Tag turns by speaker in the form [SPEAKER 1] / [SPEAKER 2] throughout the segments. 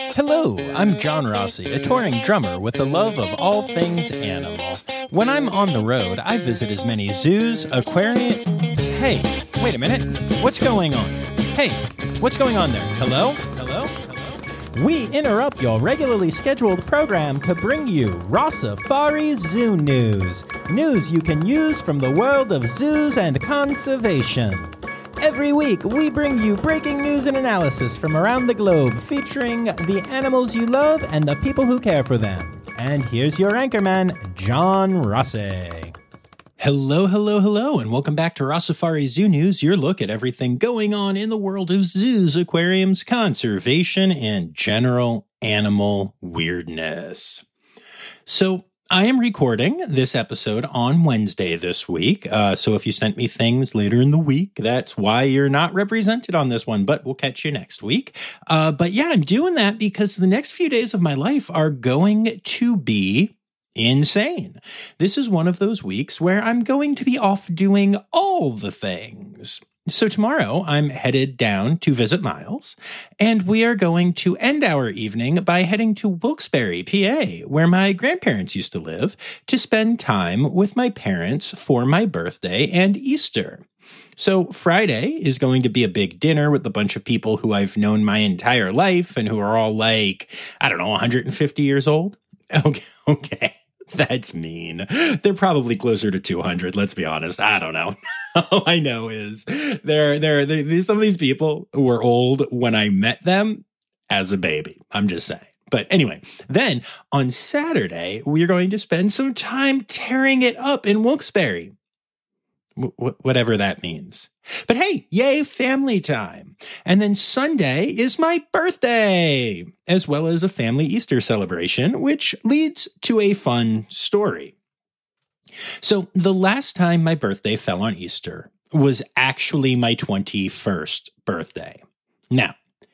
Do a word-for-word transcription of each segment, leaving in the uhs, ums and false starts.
[SPEAKER 1] Hello, I'm John Rossi, a touring drummer with a love of all things animal. When I'm on the road, I visit as many zoos, aquariums... Hey, wait a minute. What's going on? Hey, what's going on there? Hello? Hello? Hello? We interrupt your regularly scheduled program to bring you Rossafari Zoo News. News you can use from the world of zoos and conservation. Every week, we bring you breaking news and analysis from around the globe, featuring the animals you love and the people who care for them. And here's your anchorman, John Rossi. Hello, hello, hello, and welcome back to Rossafari Zoo News, your look at everything going on in the world of zoos, aquariums, conservation, and general animal weirdness. So, I am recording this episode on Wednesday this week, uh, so if you sent me things later in the week, that's why you're not represented on this one, but we'll catch you next week. Uh, but yeah, I'm doing that because the next few days of my life are going to be insane. This is one of those weeks where I'm going to be off doing all the things. So tomorrow I'm headed down to visit Miles, and we are going to end our evening by heading to Wilkes-Barre, P A, where my grandparents used to live, to spend time with my parents for my birthday and Easter. So Friday is going to be a big dinner with a bunch of people who I've known my entire life and who are all like, I don't know, one hundred fifty years old. Okay, okay. That's mean. They're probably closer to two hundred, let's be honest. I don't know. All I know is there, there, there, some of these people were old when I met them as a baby. I'm just saying. But anyway, then on Saturday, we are going to spend some time tearing it up in Wilkes-Barre. W- whatever that means. But hey, yay, family time. And then Sunday is my birthday, as well as a family Easter celebration, which leads to a fun story. So the last time my birthday fell on Easter was actually my twenty-first birthday. Now,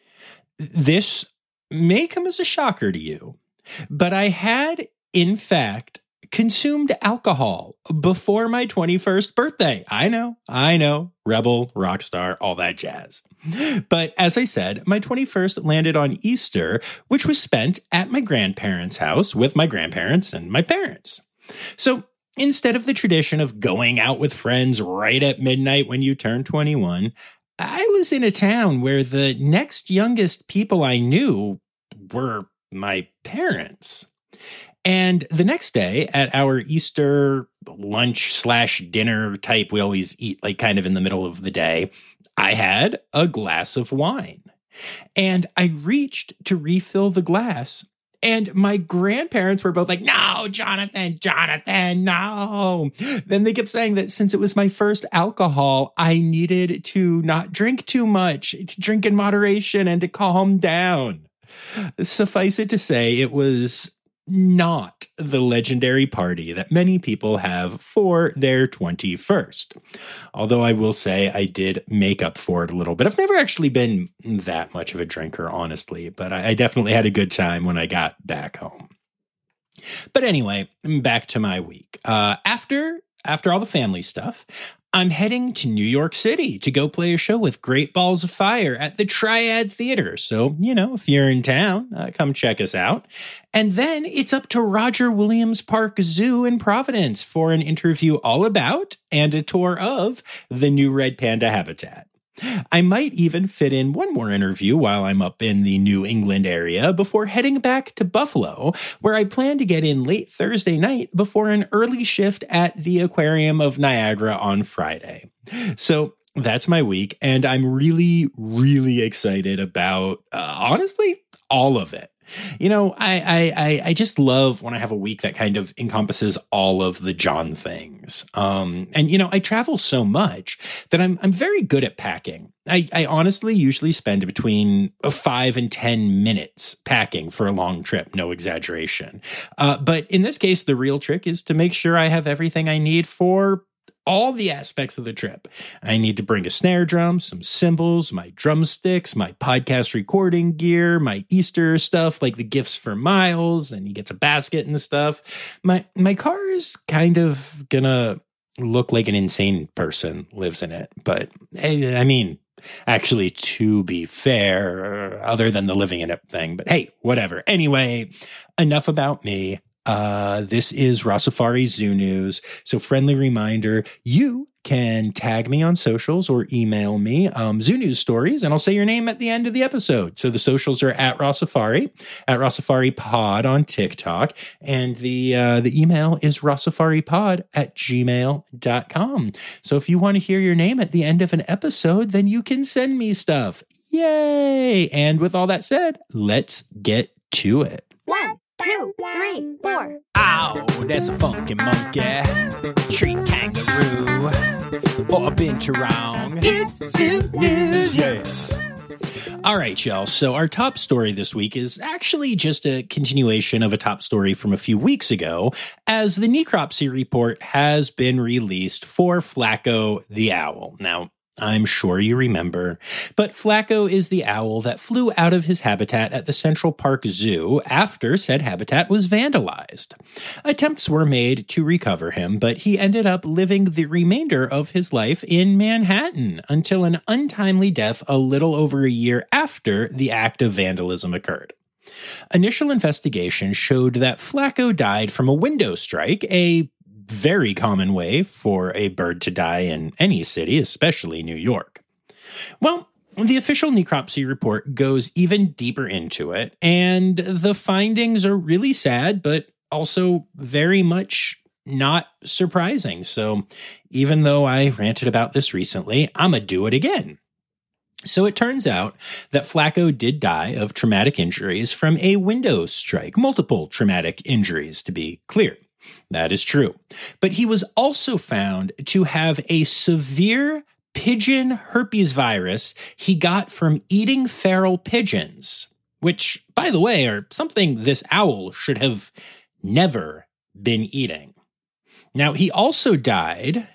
[SPEAKER 1] this may come as a shocker to you, but I had, in fact, consumed alcohol before my twenty-first birthday. I know, I know, rebel, rock star, all that jazz. But as I said, my twenty-first landed on Easter, which was spent at my grandparents' house with my grandparents and my parents. So instead of the tradition of going out with friends right at midnight when you turn twenty-one, I was in a town where the next youngest people I knew were my parents. And the next day at our Easter lunch slash dinner type, we always eat like kind of in the middle of the day, I had a glass of wine. And I reached to refill the glass. And my grandparents were both like, no, Jonathan, Jonathan, no. Then they kept saying that since it was my first alcohol, I needed to not drink too much, to drink in moderation and to calm down. Suffice it to say, it was not the legendary party that many people have for their twenty-first. Although I will say I did make up for it a little bit. I've never actually been that much of a drinker, honestly, but I definitely had a good time when I got back home. But anyway, back to my week. Uh, after, after all the family stuff, I'm heading to New York City to go play a show with Great Balls of Fire at the Triad Theater. So, you know, if you're in town, uh, come check us out. And then it's up to Roger Williams Park Zoo in Providence for an interview all about and a tour of the new red panda habitat. I might even fit in one more interview while I'm up in the New England area before heading back to Buffalo, where I plan to get in late Thursday night before an early shift at the Aquarium of Niagara on Friday. So that's my week, and I'm really, really excited about, uh, honestly, all of it. You know, I, I I just love when I have a week that kind of encompasses all of the John things. Um, and, you know, I travel so much that I'm I'm very good at packing. I, I honestly usually spend between five and ten minutes packing for a long trip. No exaggeration. Uh, but in this case, the real trick is to make sure I have everything I need for all the aspects of the trip. I need to bring a snare drum, some cymbals, my drumsticks, my podcast recording gear, my Easter stuff, like the gifts for Miles, and he gets a basket and stuff. My my car is kind of gonna look like an insane person lives in it. But I mean, Actually, to be fair, other than the living it up thing. But hey, whatever. Anyway, enough about me. Uh, this is Rossafari Zoo News. So friendly reminder, you can tag me on socials or email me um, Zoo News stories, and I'll say your name at the end of the episode. So the socials are at Rossafari, at Rossafari Pod on TikTok, and the uh, the email is rossafaripod at gmail dot com. So if you want to hear your name at the end of an episode, then you can send me stuff. Yay! And with all that said, let's get to it.
[SPEAKER 2] One, two, three, four.
[SPEAKER 1] Ow, that's a funky monkey, tree kangaroo, or a binturong.
[SPEAKER 2] It's Zoo News.
[SPEAKER 1] Yeah. All right, y'all. So our top story this week is actually just a continuation of a top story from a few weeks ago, as the necropsy report has been released for Flacco the owl. Now, I'm sure you remember, but Flacco is the owl that flew out of his habitat at the Central Park Zoo after said habitat was vandalized. Attempts were made to recover him, but he ended up living the remainder of his life in Manhattan until an untimely death a little over a year after the act of vandalism occurred. Initial investigation showed that Flacco died from a window strike, a very common way for a bird to die in any city, especially New York. Well, the official necropsy report goes even deeper into it, and the findings are really sad, but also very much not surprising. So even though I ranted about this recently, I'm gonna do it again. So it turns out that Flacco did die of traumatic injuries from a window strike, multiple traumatic injuries, to be clear. That is true. But he was also found to have a severe pigeon herpes virus he got from eating feral pigeons, which, by the way, are something this owl should have never been eating. Now, he also died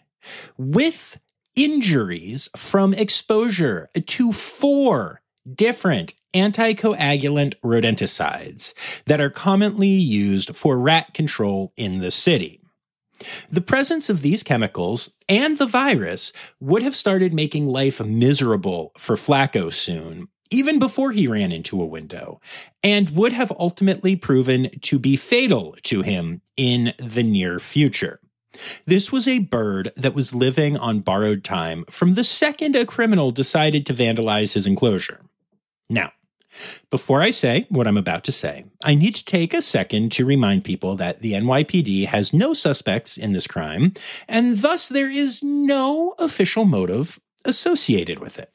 [SPEAKER 1] with injuries from exposure to four different anticoagulant rodenticides that are commonly used for rat control in the city. The presence of these chemicals and the virus would have started making life miserable for Flacco soon, even before he ran into a window, and would have ultimately proven to be fatal to him in the near future. This was a bird that was living on borrowed time from the second a criminal decided to vandalize his enclosure. Now, before I say what I'm about to say, I need to take a second to remind people that the N Y P D has no suspects in this crime, and thus there is no official motive associated with it.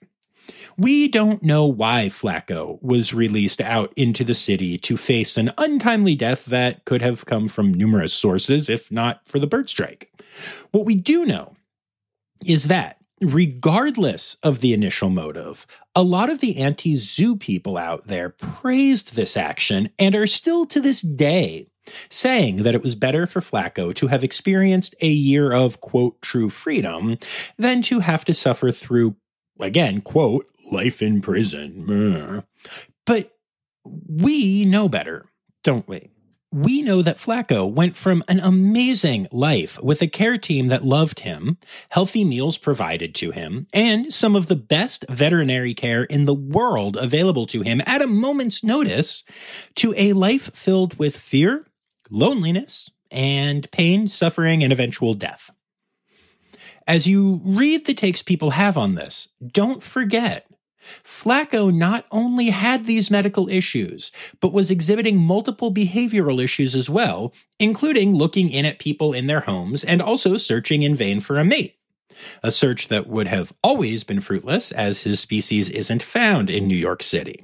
[SPEAKER 1] We don't know why Flacco was released out into the city to face an untimely death that could have come from numerous sources, if not for the bird strike. What we do know is that, regardless of the initial motive, a lot of the anti-zoo people out there praised this action and are still to this day saying that it was better for Flacco to have experienced a year of, quote, true freedom than to have to suffer through, again, quote, life in prison. But we know better, don't we? We know that Flacco went from an amazing life with a care team that loved him, healthy meals provided to him, and some of the best veterinary care in the world available to him at a moment's notice, to a life filled with fear, loneliness, and pain, suffering, and eventual death. As you read the takes people have on this, don't forget, Flacco not only had these medical issues, but was exhibiting multiple behavioral issues as well, including looking in at people in their homes and also searching in vain for a mate. A search that would have always been fruitless, as his species isn't found in New York City.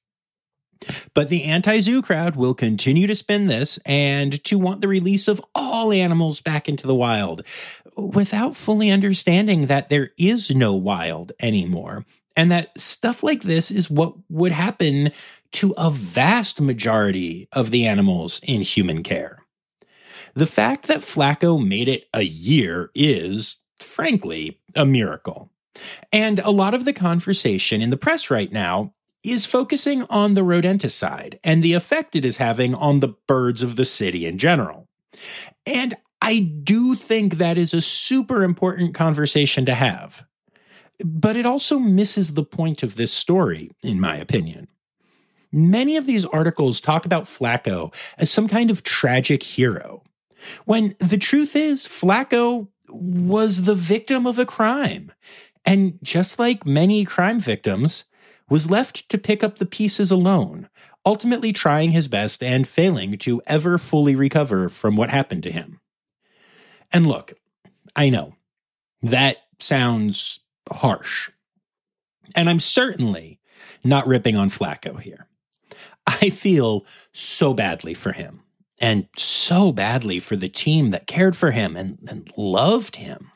[SPEAKER 1] But the anti-zoo crowd will continue to spin this and to want the release of all animals back into the wild, without fully understanding that there is no wild anymore, and that stuff like this is what would happen to a vast majority of the animals in human care. The fact that Flacco made it a year is, frankly, a miracle. And a lot of the conversation in the press right now is focusing on the rodenticide and the effect it is having on the birds of the city in general. And I do think that is a super important conversation to have. But it also misses the point of this story, in my opinion. Many of these articles talk about Flacco as some kind of tragic hero, when the truth is Flacco was the victim of a crime, and just like many crime victims, was left to pick up the pieces alone, ultimately trying his best and failing to ever fully recover from what happened to him. And look, I know, that sounds harsh. And I'm certainly not ripping on Flacco here. I feel so badly for him, and so badly for the team that cared for him and, and loved him.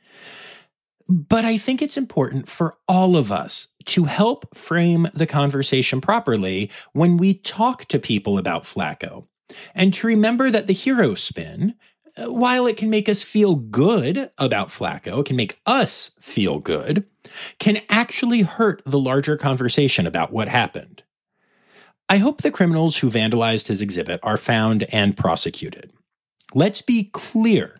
[SPEAKER 1] But I think it's important for all of us to help frame the conversation properly when we talk to people about Flacco, and to remember that the hero spin, while it can make us feel good about Flacco, it can make us feel good, can actually hurt the larger conversation about what happened. I hope the criminals who vandalized his exhibit are found and prosecuted. Let's be clear.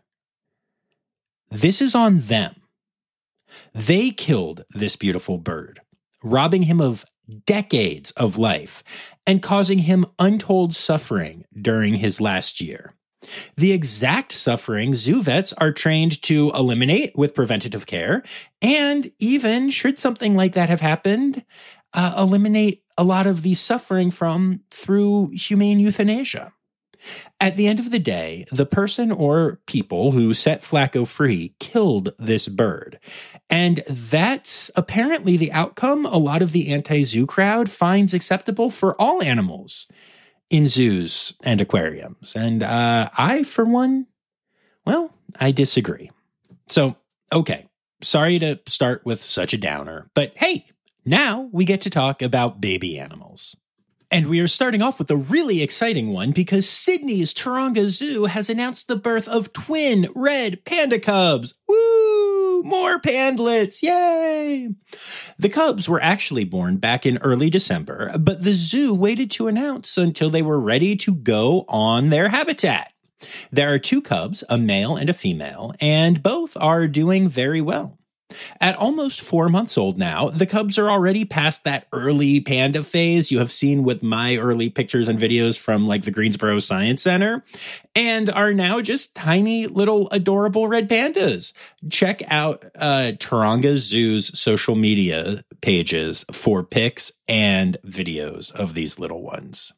[SPEAKER 1] This is on them. They killed this beautiful bird, robbing him of decades of life and causing him untold suffering during his last year. The exact suffering zoo vets are trained to eliminate with preventative care, and even, should something like that have happened, uh, eliminate a lot of the suffering from through humane euthanasia. At the end of the day, the person or people who set Flacco free killed this bird. And that's apparently the outcome a lot of the anti-zoo crowd finds acceptable for all animals in zoos and aquariums. And uh, I, for one, well, I disagree. So, okay, sorry to start with such a downer, but hey, now we get to talk about baby animals. And we are starting off with a really exciting one because Sydney's Taronga Zoo has announced the birth of twin red panda cubs. Woo! More pandlets! Yay! The cubs were actually born back in early December, but the zoo waited to announce until they were ready to go on their habitat. There are two cubs, a male and a female, and both are doing very well. At almost four months old now, the cubs are already past that early panda phase you have seen with my early pictures and videos from like the Greensboro Science Center, and are now just tiny little adorable red pandas. Check out uh, Taronga Zoo's social media pages for pics and videos of these little ones.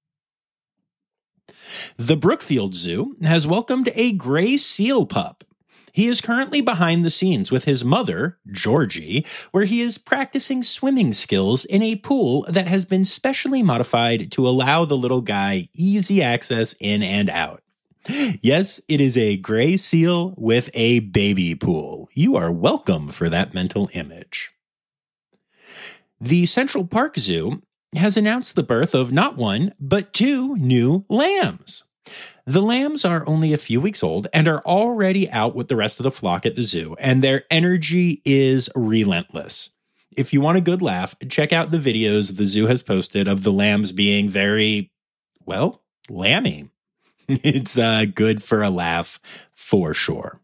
[SPEAKER 1] The Brookfield Zoo has welcomed a gray seal pup. He is currently behind the scenes with his mother, Georgie, where he is practicing swimming skills in a pool that has been specially modified to allow the little guy easy access in and out. Yes, it is a gray seal with a baby pool. You are welcome for that mental image. The Central Park Zoo has announced the birth of not one, but two new lambs. The lambs are only a few weeks old and are already out with the rest of the flock at the zoo, and their energy is relentless. If you want a good laugh, check out the videos the zoo has posted of the lambs being very, well, lammy. It's uh, good for a laugh for sure.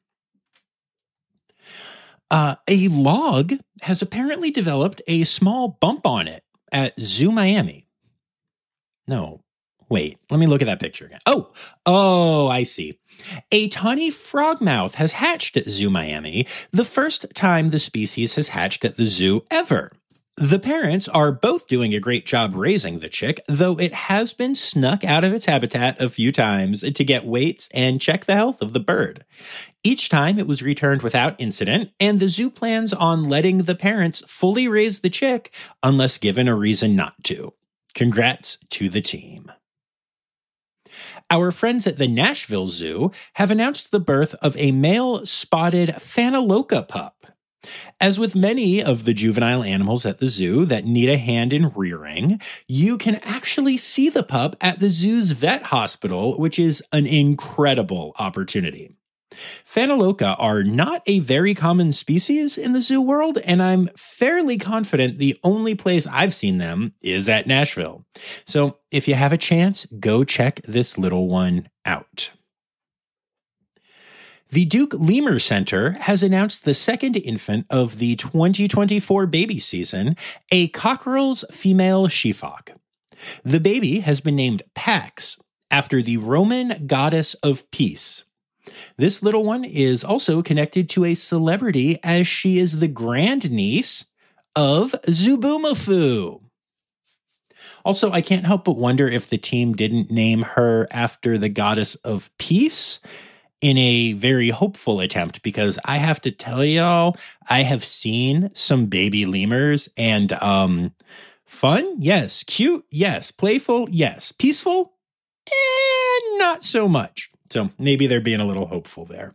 [SPEAKER 1] Uh, a log has apparently developed a small bump on it at Zoo Miami. No. Wait, let me look at that picture again. Oh, oh, I see. A tawny frogmouth has hatched at Zoo Miami, the first time the species has hatched at the zoo ever. The parents are both doing a great job raising the chick, though it has been snuck out of its habitat a few times to get weights and check the health of the bird. Each time it was returned without incident, and the zoo plans on letting the parents fully raise the chick unless given a reason not to. Congrats to the team. Our friends at the Nashville Zoo have announced the birth of a male spotted Phaneloca pup. As with many of the juvenile animals at the zoo that need a hand in rearing, you can actually see the pup at the zoo's vet hospital, which is an incredible opportunity. Phaneloca are not a very common species in the zoo world, and I'm fairly confident the only place I've seen them is at Nashville. So if you have a chance, go check this little one out. The Duke Lemur Center has announced the second infant of the twenty twenty-four baby season, a cockerel's female sheephock. The baby has been named Pax, after the Roman goddess of peace. This little one is also connected to a celebrity, as she is the grandniece of Zubumafu. Also, I can't help but wonder if the team didn't name her after the goddess of peace in a very hopeful attempt, because I have to tell y'all, I have seen some baby lemurs, and um, fun, yes. Cute, yes. Playful, yes. Peaceful, eh, not so much. So maybe they're being a little hopeful there.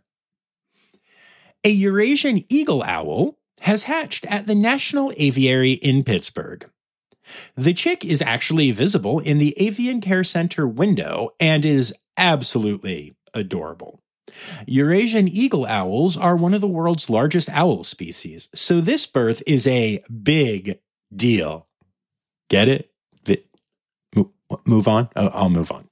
[SPEAKER 1] A Eurasian eagle owl has hatched at the National Aviary in Pittsburgh. The chick is actually visible in the Avian Care Center window and is absolutely adorable. Eurasian eagle owls are one of the world's largest owl species, so this birth is a big deal. Get it? Move on? I'll move on.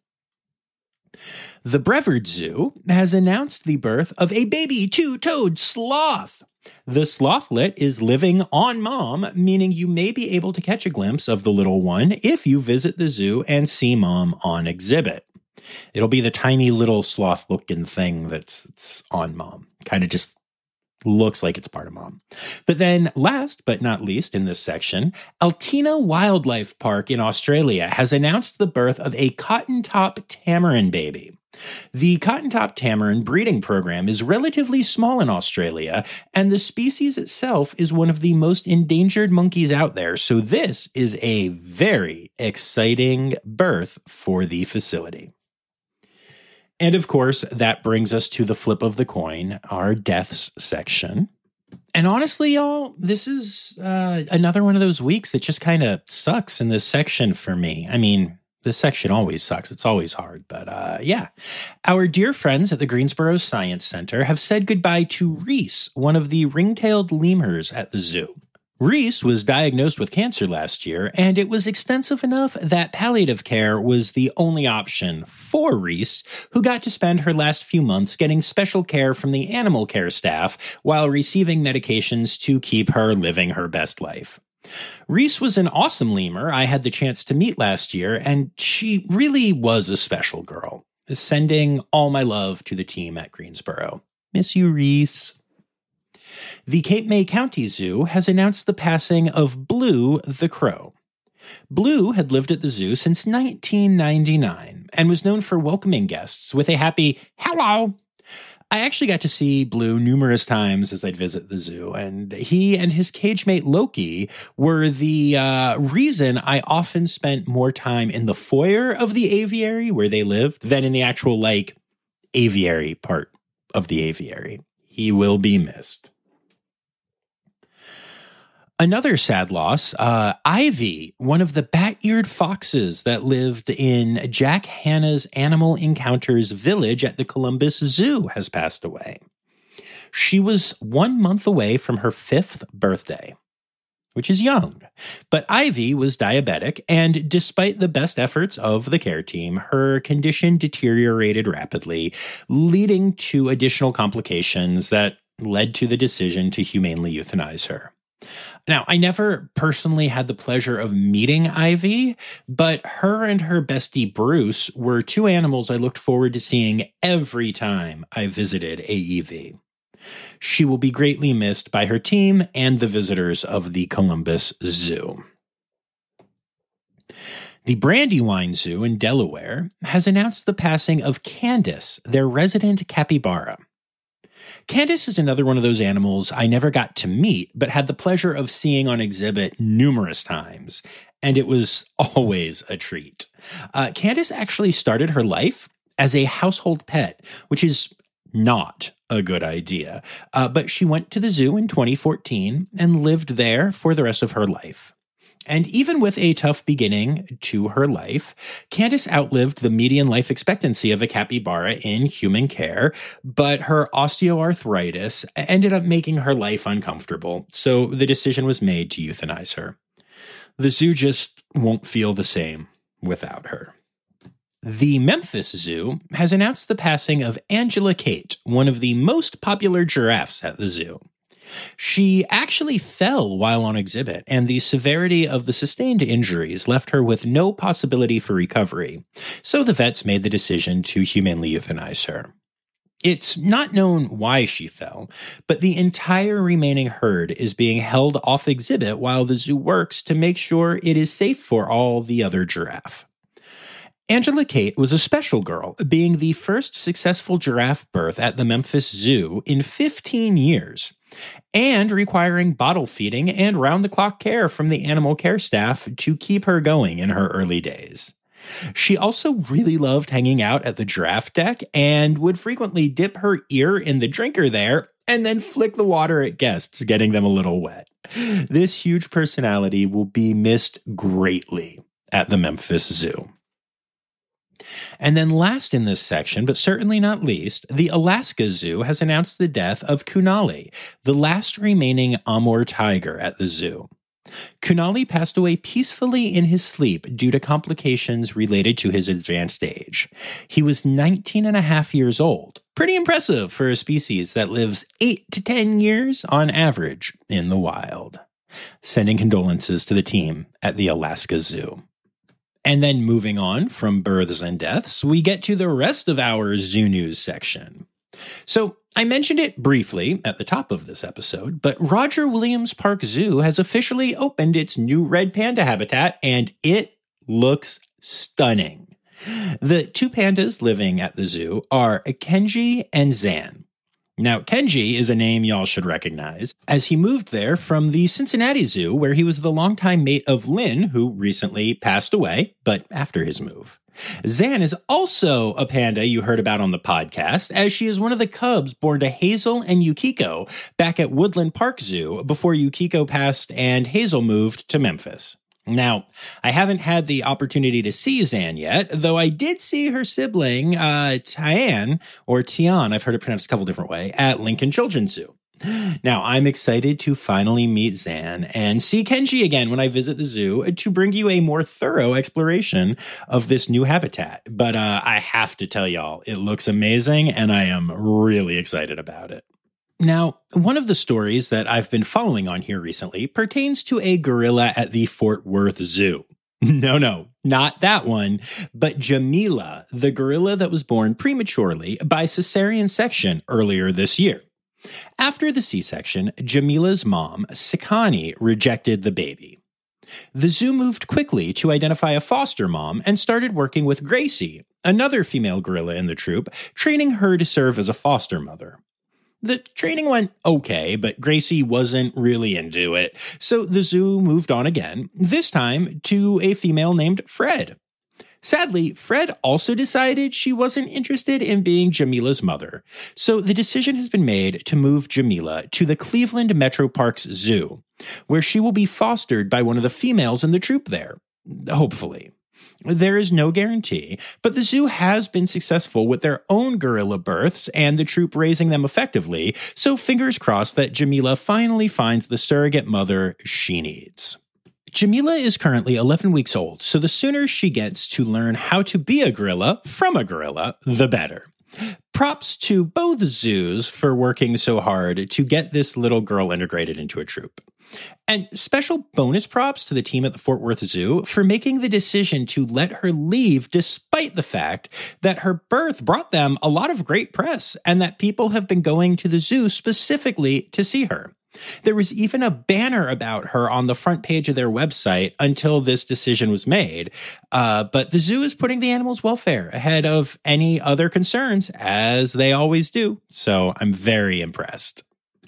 [SPEAKER 1] The Brevard Zoo has announced the birth of a baby two-toed sloth. The slothlet is living on mom, meaning you may be able to catch a glimpse of the little one if you visit the zoo and see mom on exhibit. It'll be the tiny little sloth-looking thing that's, that's on mom. Kind of just looks like it's part of mom. But then last but not least in this section, Altina Wildlife Park in Australia has announced the birth of a cotton-top tamarin baby. The cotton-top tamarin breeding program is relatively small in Australia, and the species itself is one of the most endangered monkeys out there, so this is a very exciting birth for the facility. And of course, that brings us to the flip of the coin, our deaths section. And honestly, y'all, this is uh, another one of those weeks that just kind of sucks in this section for me. I mean, this section always sucks. It's always hard. But uh, yeah, our dear friends at the Greensboro Science Center have said goodbye to Reese, one of the ring-tailed lemurs at the zoo. Reese was diagnosed with cancer last year, and it was extensive enough that palliative care was the only option for Reese, who got to spend her last few months getting special care from the animal care staff while receiving medications to keep her living her best life. Reese was an awesome lemur I had the chance to meet last year, and she really was a special girl. Sending all my love to the team at Greensboro. Miss you, Reese. The Cape May County Zoo has announced the passing of Blue the Crow. Blue had lived at the zoo since nineteen ninety-nine and was known for welcoming guests with a happy hello. I actually got to see Blue numerous times as I'd visit the zoo, and he and his cage mate Loki were the uh, reason I often spent more time in the foyer of the aviary where they lived than in the actual, like, aviary part of the aviary. He will be missed. Another sad loss, uh, Ivy, one of the bat-eared foxes that lived in Jack Hanna's Animal Encounters village at the Columbus Zoo, has passed away. She was one month away from her fifth birthday, which is young. But Ivy was diabetic, and despite the best efforts of the care team, her condition deteriorated rapidly, leading to additional complications that led to the decision to humanely euthanize her. Now, I never personally had the pleasure of meeting Ivy, but her and her bestie Bruce were two animals I looked forward to seeing every time I visited A E V. She will be greatly missed by her team and the visitors of the Columbus Zoo. The Brandywine Zoo in Delaware has announced the passing of Candace, their resident capybara. Candace is another one of those animals I never got to meet, but had the pleasure of seeing on exhibit numerous times, and it was always a treat. Uh, Candace actually started her life as a household pet, which is not a good idea, uh, but she went to the zoo in twenty fourteen and lived there for the rest of her life. And even with a tough beginning to her life, Candace outlived the median life expectancy of a capybara in human care, but her osteoarthritis ended up making her life uncomfortable, so the decision was made to euthanize her. The zoo just won't feel the same without her. The Memphis Zoo has announced the passing of Angela Kate, one of the most popular giraffes at the zoo. She actually fell while on exhibit, and the severity of the sustained injuries left her with no possibility for recovery, so the vets made the decision to humanely euthanize her. It's not known why she fell, but the entire remaining herd is being held off exhibit while the zoo works to make sure it is safe for all the other giraffe. Angela Kate was a special girl, being the first successful giraffe birth at the Memphis Zoo in fifteen years, and requiring bottle feeding and round-the-clock care from the animal care staff to keep her going in her early days. She also really loved hanging out at the giraffe deck and would frequently dip her ear in the drinker there and then flick the water at guests, getting them a little wet. This huge personality will be missed greatly at the Memphis Zoo. And then last in this section, but certainly not least, the Alaska Zoo has announced the death of Kunali, the last remaining Amur tiger at the zoo. Kunali passed away peacefully in his sleep due to complications related to his advanced age. He was nineteen and a half years old. Pretty impressive for a species that lives eight to ten years on average in the wild. Sending condolences to the team at the Alaska Zoo. And then moving on from births and deaths, we get to the rest of our Zoo News section. So I mentioned it briefly at the top of this episode, but Roger Williams Park Zoo has officially opened its new red panda habitat, and it looks stunning. The two pandas living at the zoo are Kenji and Zan. Now, Kenji is a name y'all should recognize, as he moved there from the Cincinnati Zoo, where he was the longtime mate of Lynn, who recently passed away, but after his move. Zan is also a panda you heard about on the podcast, as she is one of the cubs born to Hazel and Yukiko back at Woodland Park Zoo before Yukiko passed and Hazel moved to Memphis. Now, I haven't had the opportunity to see Zan yet, though I did see her sibling, uh, Tian, or Tian, I've heard it pronounced a couple different ways, at Lincoln Children's Zoo. Now, I'm excited to finally meet Zan and see Kenji again when I visit the zoo to bring you a more thorough exploration of this new habitat. But uh, I have to tell y'all, it looks amazing, and I am really excited about it. Now, one of the stories that I've been following on here recently pertains to a gorilla at the Fort Worth Zoo. No, no, not that one, but Jamila, the gorilla that was born prematurely by cesarean section earlier this year. After the C-section, Jamila's mom, Sikani, rejected the baby. The zoo moved quickly to identify a foster mom and started working with Gracie, another female gorilla in the troop, training her to serve as a foster mother. The training went okay, but Gracie wasn't really into it, so the zoo moved on again, this time to a female named Fred. Sadly, Fred also decided she wasn't interested in being Jamila's mother, so the decision has been made to move Jamila to the Cleveland Metro Parks Zoo, where she will be fostered by one of the females in the troop there, hopefully. There is no guarantee, but the zoo has been successful with their own gorilla births and the troop raising them effectively, so fingers crossed that Jamila finally finds the surrogate mother she needs. Jamila is currently eleven weeks old, so the sooner she gets to learn how to be a gorilla from a gorilla, the better. Props to both zoos for working so hard to get this little girl integrated into a troop. And special bonus props to the team at the Fort Worth Zoo for making the decision to let her leave despite the fact that her birth brought them a lot of great press and that people have been going to the zoo specifically to see her. There was even a banner about her on the front page of their website until this decision was made. Uh, but the zoo is putting the animals' welfare ahead of any other concerns, as they always do. So I'm very impressed.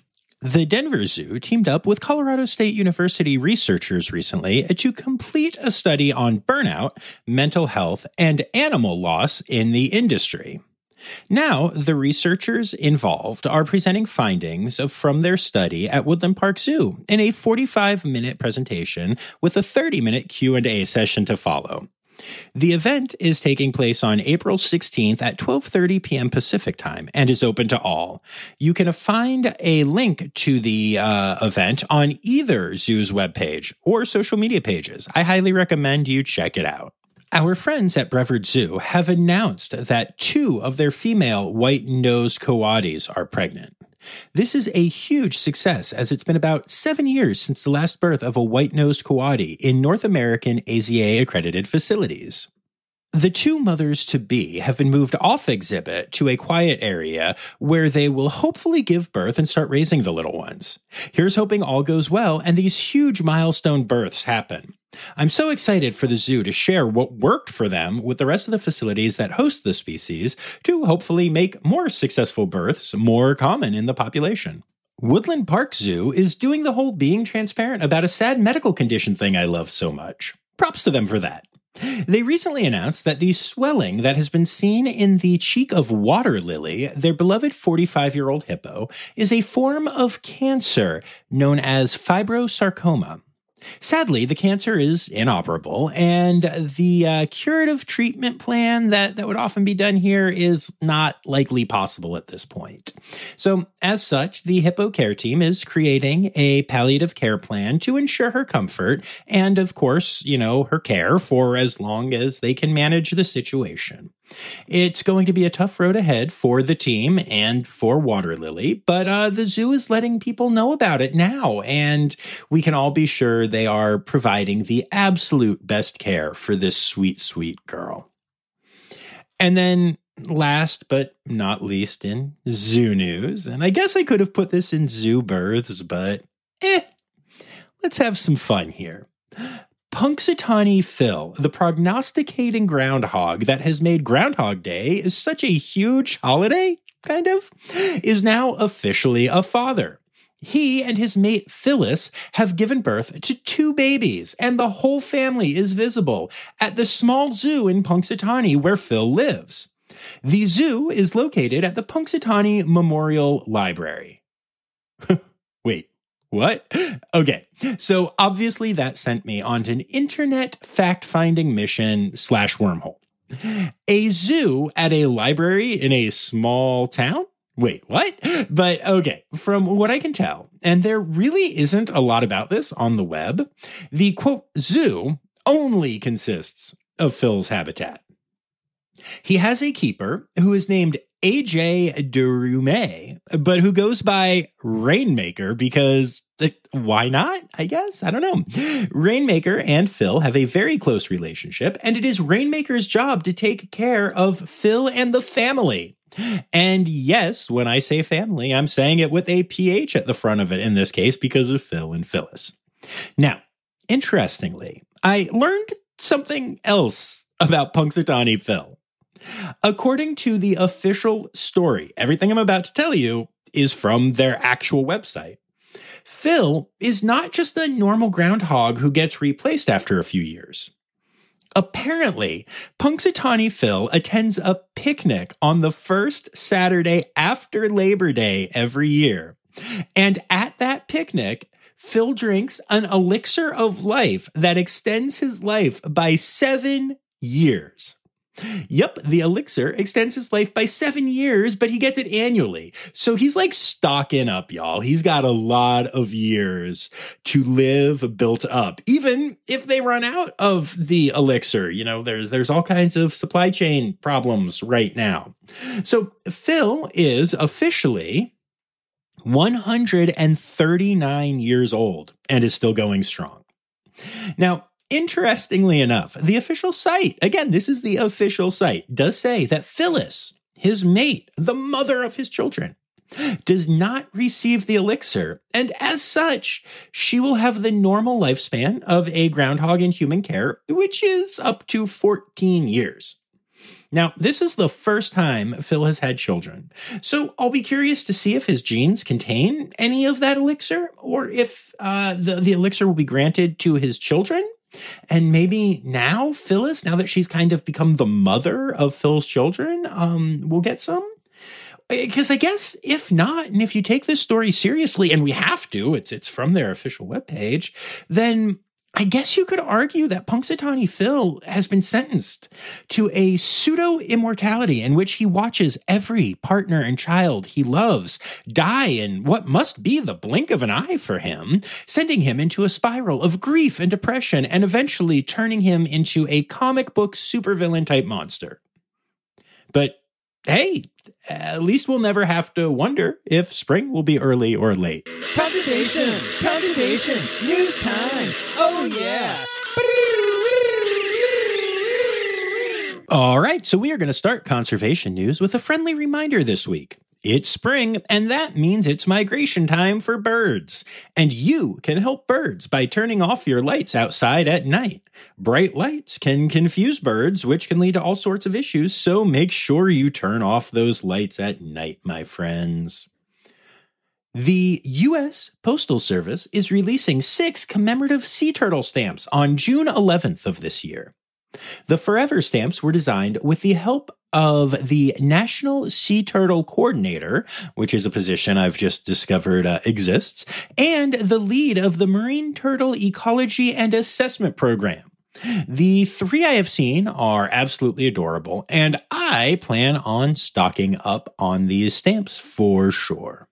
[SPEAKER 1] The Denver Zoo teamed up with Colorado State University researchers recently to complete a study on burnout, mental health, and animal loss in the industry. Now, the researchers involved are presenting findings from their study at Woodland Park Zoo in a forty-five minute presentation with a thirty minute Q and A session to follow. The event is taking place on April sixteenth at twelve thirty p.m. Pacific time and is open to all. You can find a link to the uh, event on either zoo's webpage or social media pages. I highly recommend you check it out. Our friends at Brevard Zoo have announced that two of their female white-nosed coatis are pregnant. This is a huge success, as it's been about seven years since the last birth of a white-nosed coati in North American A Z A-accredited facilities. The two mothers-to-be have been moved off exhibit to a quiet area where they will hopefully give birth and start raising the little ones. Here's hoping all goes well and these huge milestone births happen. I'm so excited for the zoo to share what worked for them with the rest of the facilities that host the species to hopefully make more successful births more common in the population. Woodland Park Zoo is doing the whole being transparent about a sad medical condition thing I love so much. Props to them for that. They recently announced that the swelling that has been seen in the cheek of Water Lily, their beloved forty-five-year-old hippo, is a form of cancer known as fibrosarcoma. Sadly, the cancer is inoperable, and the uh, curative treatment plan that, that would often be done here is not likely possible at this point. So, as such, the Hippo Care Team is creating a palliative care plan to ensure her comfort and, of course, you know, her care for as long as they can manage the situation. It's going to be a tough road ahead for the team and for Water Lily, but uh, the zoo is letting people know about it now, and we can all be sure they are providing the absolute best care for this sweet, sweet girl. And then last but not least in zoo news, and I guess I could have put this in zoo births, but eh, let's have some fun here. Punxsutawney Phil, the prognosticating groundhog that has made Groundhog Day is such a huge holiday, kind of, is now officially a father. He and his mate Phyllis have given birth to two babies, and the whole family is visible at the small zoo in Punxsutawney where Phil lives. The zoo is located at the Punxsutawney Memorial Library. Wait. What? Okay, so obviously that sent me on an internet fact-finding mission slash wormhole. A zoo at a library in a small town? Wait, what? But okay, from what I can tell, and there really isn't a lot about this on the web, the quote zoo only consists of Phil's habitat. He has a keeper who is named A J Derume, but who goes by Rainmaker because uh, why not? I guess. I don't know. Rainmaker and Phil have a very close relationship, and it is Rainmaker's job to take care of Phil and the family. And yes, when I say family, I'm saying it with a P H at the front of it in this case because of Phil and Phyllis. Now, interestingly, I learned something else about Punxsutawney Phil. According to the official story, everything I'm about to tell you is from their actual website. Phil is not just a normal groundhog who gets replaced after a few years. Apparently, Punxsutawney Phil attends a picnic on the first Saturday after Labor Day every year. And at that picnic, Phil drinks an elixir of life that extends his life by seven years. Yep, the elixir extends his life by seven years, but he gets it annually. So he's like stocking up, y'all. He's got a lot of years to live built up, even if they run out of the elixir. You know, there's there's all kinds of supply chain problems right now. So Phil is officially one hundred thirty-nine years old and is still going strong. Now, interestingly enough, the official site, again, this is the official site, does say that Phyllis, his mate, the mother of his children, does not receive the elixir, and as such, she will have the normal lifespan of a groundhog in human care, which is up to fourteen years. Now, this is the first time Phil has had children, so I'll be curious to see if his genes contain any of that elixir, or if uh, the, the elixir will be granted to his children. And maybe now Phyllis, now that she's kind of become the mother of Phil's children, um, will get some. Because I guess if not, and if you take this story seriously, and we have to, it's it's from their official webpage, then I guess you could argue that Punxsutawney Phil has been sentenced to a pseudo-immortality in which he watches every partner and child he loves die in what must be the blink of an eye for him, sending him into a spiral of grief and depression and eventually turning him into a comic book supervillain type monster. But hey, at least we'll never have to wonder if spring will be early or late.
[SPEAKER 3] Conservation! Conservation! News time! Oh yeah!
[SPEAKER 1] All right, so we are going to start conservation news with a friendly reminder this week. It's spring, and that means it's migration time for birds. And you can help birds by turning off your lights outside at night. Bright lights can confuse birds, which can lead to all sorts of issues, so make sure you turn off those lights at night, my friends. The U S Postal Service is releasing six commemorative sea turtle stamps on June eleventh of this year. The Forever stamps were designed with the help of the National Sea Turtle Coordinator, which is a position I've just discovered uh, exists, and the lead of the Marine Turtle Ecology and Assessment Program. The three I have seen are absolutely adorable, and I plan on stocking up on these stamps for sure.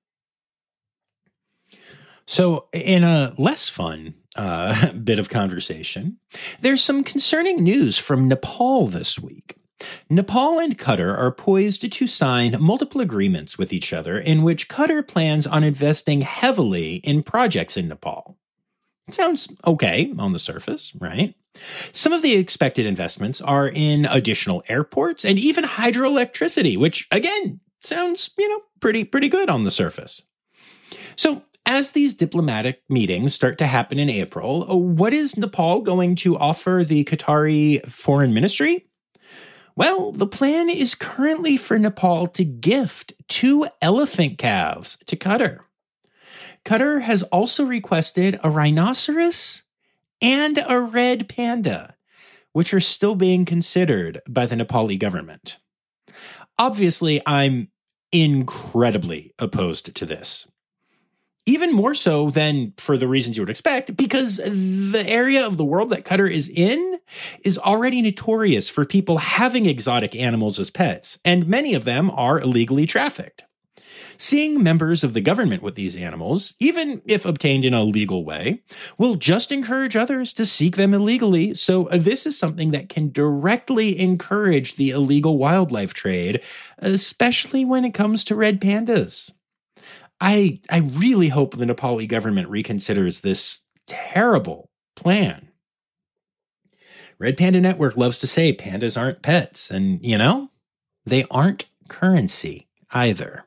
[SPEAKER 1] So, in a less fun uh, bit of conversation, there's some concerning news from Nepal this week. Nepal and Qatar are poised to sign multiple agreements with each other in which Qatar plans on investing heavily in projects in Nepal. Sounds okay on the surface, right? Some of the expected investments are in additional airports and even hydroelectricity, which, again, sounds, you know, pretty, pretty good on the surface. So, as these diplomatic meetings start to happen in April, what is Nepal going to offer the Qatari Foreign Ministry? Well, the plan is currently for Nepal to gift two elephant calves to Qatar. Qatar has also requested a rhinoceros and a red panda, which are still being considered by the Nepali government. Obviously, I'm incredibly opposed to this. Even more so than for the reasons you would expect, because the area of the world that Qatar is in is already notorious for people having exotic animals as pets, and many of them are illegally trafficked. Seeing members of the government with these animals, even if obtained in a legal way, will just encourage others to seek them illegally, so this is something that can directly encourage the illegal wildlife trade, especially when it comes to red pandas. I I really hope the Nepali government reconsiders this terrible plan. Red Panda Network loves to say pandas aren't pets, and, you know, they aren't currency either.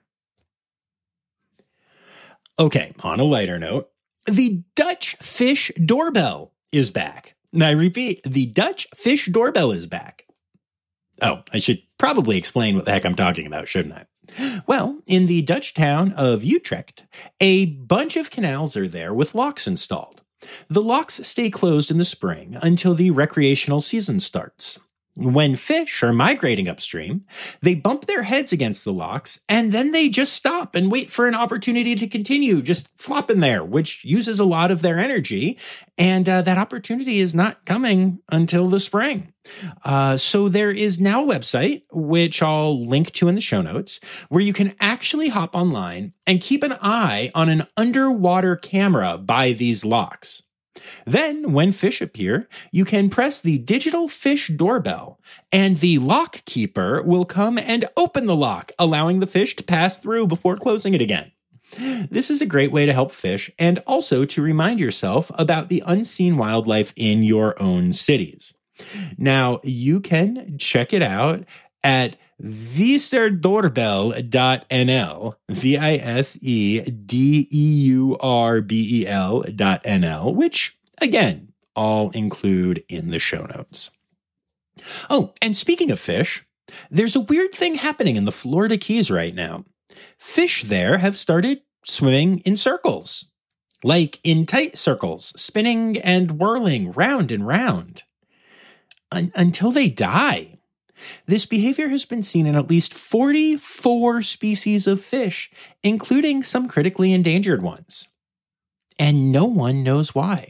[SPEAKER 1] Okay, on a lighter note, the Dutch fish doorbell is back. I repeat, the Dutch fish doorbell is back. Oh, I should probably explain what the heck I'm talking about, shouldn't I? Well, in the Dutch town of Utrecht, a bunch of canals are there with locks installed. The locks stay closed in the spring until the recreational season starts. When fish are migrating upstream, they bump their heads against the locks, and then they just stop and wait for an opportunity to continue just flopping there, which uses a lot of their energy, and uh, that opportunity is not coming until the spring. Uh, so there is now a website, which I'll link to in the show notes, where you can actually hop online and keep an eye on an underwater camera by these locks. Then, when fish appear, you can press the digital fish doorbell, and the lock keeper will come and open the lock, allowing the fish to pass through before closing it again. This is a great way to help fish and also to remind yourself about the unseen wildlife in your own cities. Now, you can check it out at viserdoorbel dot n l, V I S E D E U R B E L dot N L, which, again, I'll include in the show notes. Oh, and speaking of fish, there's a weird thing happening in the Florida Keys right now. Fish there have started swimming in circles, like in tight circles, spinning and whirling round and round, Un- until they die. This behavior has been seen in at least forty-four species of fish, including some critically endangered ones. And no one knows why.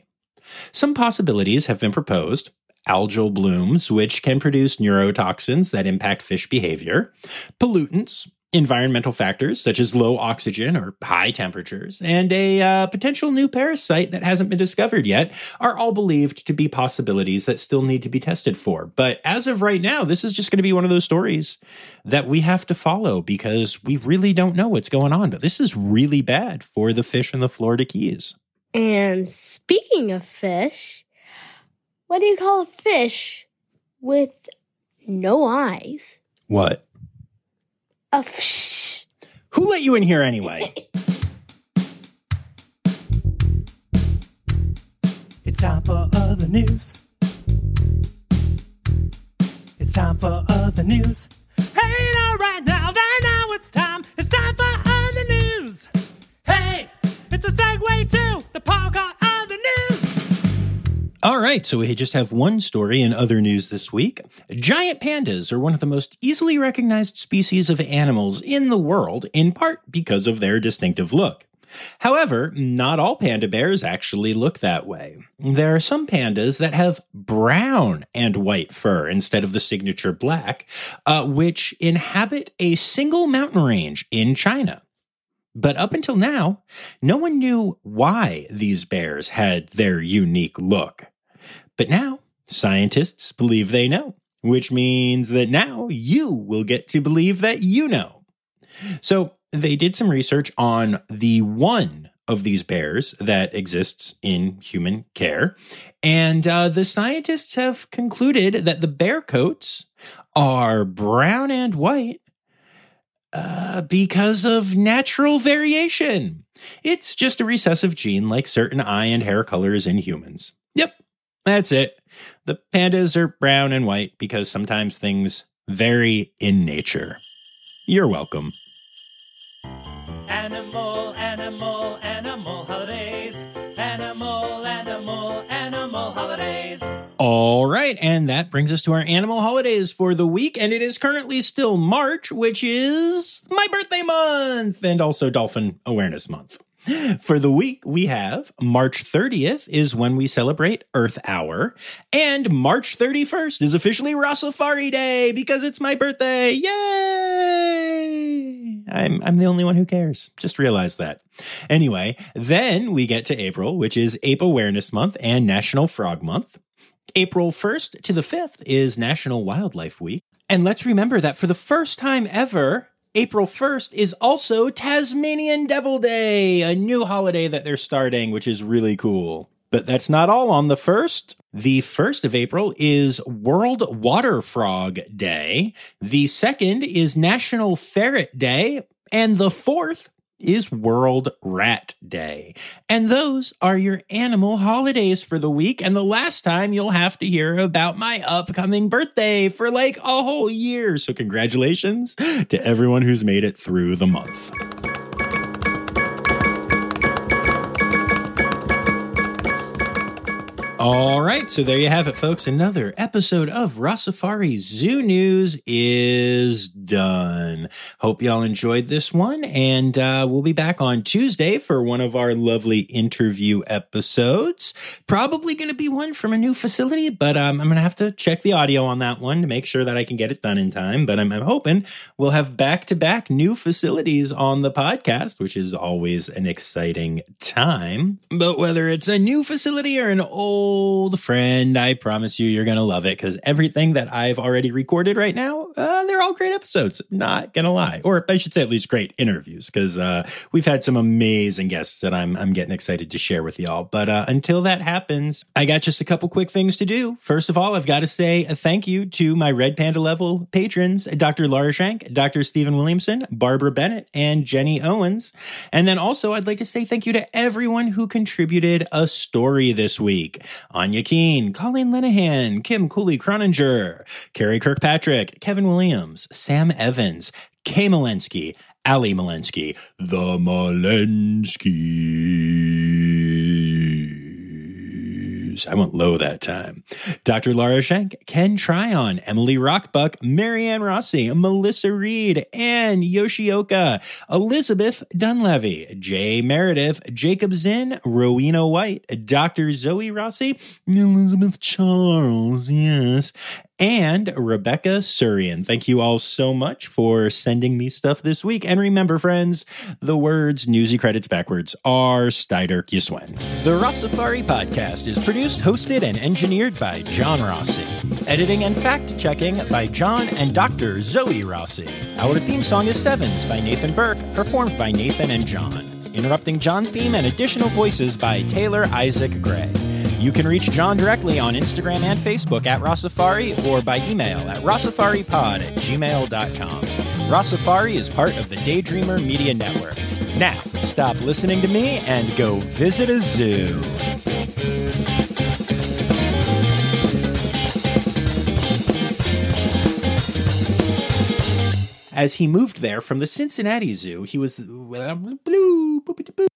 [SPEAKER 1] Some possibilities have been proposed. Algal blooms, which can produce neurotoxins that impact fish behavior, pollutants, environmental factors such as low oxygen or high temperatures, and a uh, potential new parasite that hasn't been discovered yet are all believed to be possibilities that still need to be tested for. But as of right now, this is just going to be one of those stories that we have to follow because we really don't know what's going on. But this is really bad for the fish in the Florida Keys.
[SPEAKER 4] And speaking of fish, what do you call a fish with no eyes?
[SPEAKER 1] What?
[SPEAKER 4] A fish.
[SPEAKER 1] Who let you in here anyway?
[SPEAKER 3] It's time for other news. It's time for other news. Hey, now, right now, right now it's time. It's time for other news. Hey, it's a segue to the part called other news.
[SPEAKER 1] All right, so we just have one story in other news this week. Giant pandas are one of the most easily recognized species of animals in the world, in part because of their distinctive look. However, not all panda bears actually look that way. There are some pandas that have brown and white fur instead of the signature black, uh, which inhabit a single mountain range in China. But up until now, no one knew why these bears had their unique look. But now, scientists believe they know, which means that now you will get to believe that you know. So they did some research on the one of these bears that exists in human care, and uh, the scientists have concluded that the bear coats are brown and white uh, because of natural variation. It's just a recessive gene like certain eye and hair colors in humans. Yep. That's it. The pandas are brown and white because sometimes things vary in nature. You're welcome.
[SPEAKER 3] Animal, animal, animal holidays. Animal, animal, animal holidays.
[SPEAKER 1] All right, and that brings us to our animal holidays for the week, and it is currently still March, which is my birthday month, and also Dolphin Awareness Month. For the week, we have March thirtieth is when we celebrate Earth Hour, and March thirty-first is officially Rossafari Day because it's my birthday. Yay! I'm I'm the only one who cares. Just realize that. Anyway, then we get to April, which is Ape Awareness Month and National Frog Month. April first to the fifth is National Wildlife Week. And let's remember that for the first time ever, April first is also Tasmanian Devil Day, a new holiday that they're starting, which is really cool. But that's not all on the first. The first of April is World Water Frog Day. The second is National Ferret Day. And the fourth is World Rat Day. And those are your animal holidays for the week. And the last time you'll have to hear about my upcoming birthday for like a whole year. So congratulations to everyone who's made it through the month. All right, so there you have it, folks. Another episode of Rossafari Zoo News is done. Hope y'all enjoyed this one, and uh, we'll be back on Tuesday for one of our lovely interview episodes. Probably going to be one from a new facility, but um, I'm going to have to check the audio on that one to make sure that I can get it done in time. But I'm, I'm hoping we'll have back-to-back new facilities on the podcast, which is always an exciting time. But whether it's a new facility or an old old friend, I promise you, you're going to love it because everything that I've already recorded right now, uh, they're all great episodes. Not going to lie. Or I should say at least great interviews because uh, we've had some amazing guests that I'm, I'm getting excited to share with y'all. But uh, until that happens, I got just a couple quick things to do. First of all, I've got to say a thank you to my Red Panda level patrons, Doctor Laura Shank, Doctor Stephen Williamson, Barbara Bennett, and Jenny Owens. And then also I'd like to say thank you to everyone who contributed a story this week. Anya Keene, Colleen Linehan, Kim Cooley-Croninger, Carrie Kirkpatrick, Kevin Williams, Sam Evans, Kay Malensky, Ali Malensky, the Malenskys. Zoos. I went low that time. Doctor Laura Schenk, Ken Tryon, Emily Rockbuck, Marianne Rossi, Melissa Reed, Ann Yoshioka, Elizabeth Dunleavy, Jay Meredith, Jacob Zinn, Rowena White, Doctor Zoe Rossi, Elizabeth Charles, yes, and Rebecca Surian. Thank you all so much for sending me stuff this week. And remember, friends, the words Newsy Credits backwards are Steiderk Yiswen. The Rossafari podcast is produced, hosted, and engineered by John Rossi. Editing and fact-checking by John and Doctor Zoe Rossi. Our theme song is Sevens by Nathan Burke, performed by Nathan and John. Interrupting John theme and additional voices by Taylor Isaac Gray. You can reach John directly on Instagram and Facebook at Rossafari or by email at rossafaripod at gmail dot com. Rossafari is part of the Daydreamer Media Network. Now, stop listening to me and go visit a zoo. As he moved there from the Cincinnati Zoo, he was blue.